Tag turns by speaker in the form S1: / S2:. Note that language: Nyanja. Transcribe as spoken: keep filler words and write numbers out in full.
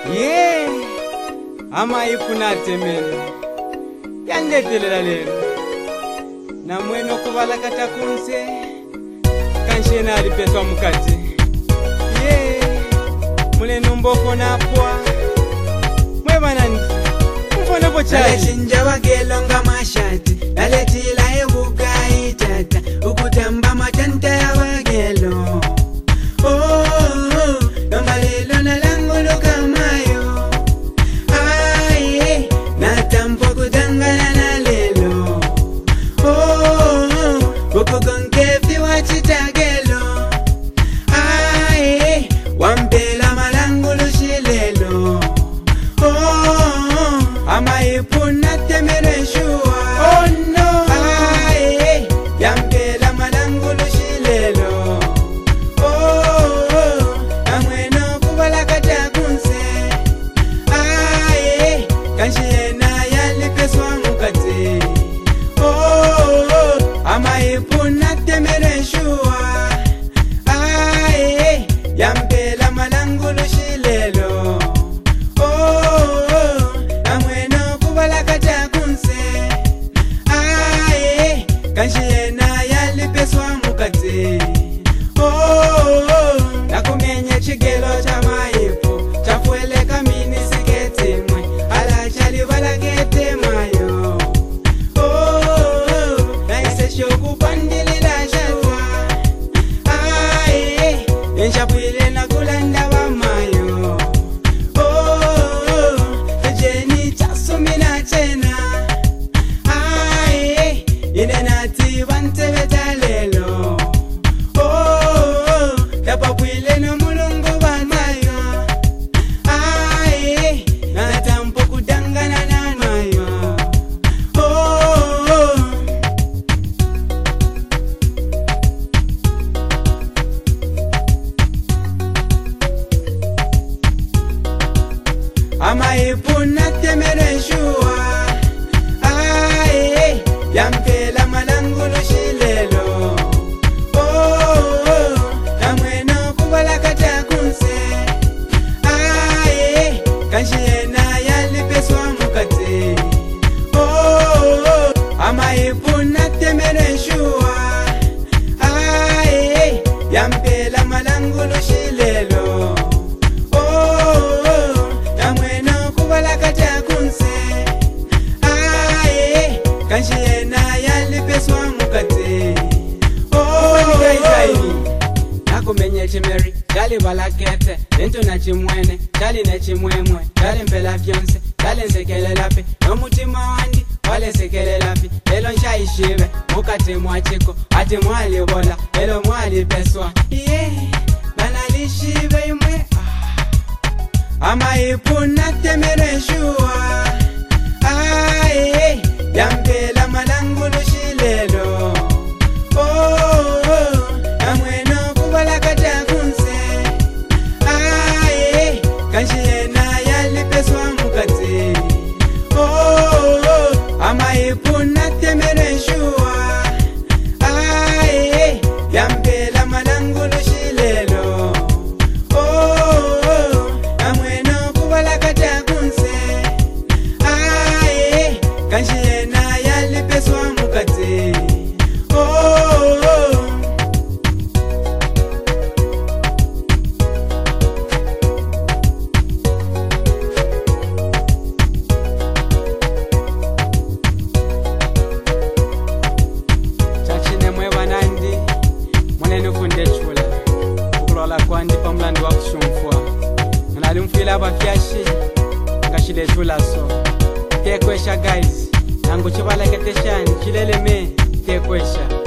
S1: ye ama ifunate meno yandetelela lelo na mweno kuvala katakunse kanshena alipeswa mukati ye muleno mboko napwa mwebanani mfonepo chali
S2: chinja wagelonga mashati naletila ebuka itata ukutamba matanta ya wagelo oh namba lelo nalangulo kamayo ai natampo kudangana na lelo oh boko gonkefi wachitagelo ai wampela malangulo shilelo oh ama ipuna temere shua oh no ai yampela malangulo shilelo oh amweno kubala katakunse ai kanshena yalipeswa mukati oh ama ipuna temere shua ai yampela malangulo shilelo oh amweno kubala katakunse ai kanshena yalipeswa mukati oh nakumenya chigelo cha maipo chafueleka mini siketimwe ala chalivala kete mayo oh naise shoku pandilila shatwa ai enchapuile na kulanda wa mayo oh jeni chasumina chena ai inenati vantevetalelo oh tapapuile no mulungu banayo ai natampo kudangana na mayo oh ama ipuna temere shua ai yampela malangulo shilelo oh amweno kubala katakunse ai kanshena yalipeswa mukati oh ama ipuna temere shua ai yampela malangulo shilelo oh amweno kubala katakunse ai kanshena yalipeswa mukati oh nakumenye chimeri dali balakete lento na chimwene dali na chimwemwe dali mpela fyonse dali nsekelelapi nomutima wandi wale sekelelapi lelo nshaishive mukati mwachiko ati mwalibola lelo mwalipeswa yeah banalishive imwe ah. ama ipuna temere shua ai yampela malangulo shilelo oh amweno kubala katakunse ai kanshena yalipeswa mukati oh ama ipuna temere shua ai yampela malangulo shilelo oh amweno kubala katakunse ai kanshena yalipeswa mukati oh chachine mwebanandi mwenenu funde chula ukulola kwandi pamlandi wa kushumfwa nali mfila bafyashi ngashile chula so tekwesha guys nangu chibaleketeshani chilele me tekwesha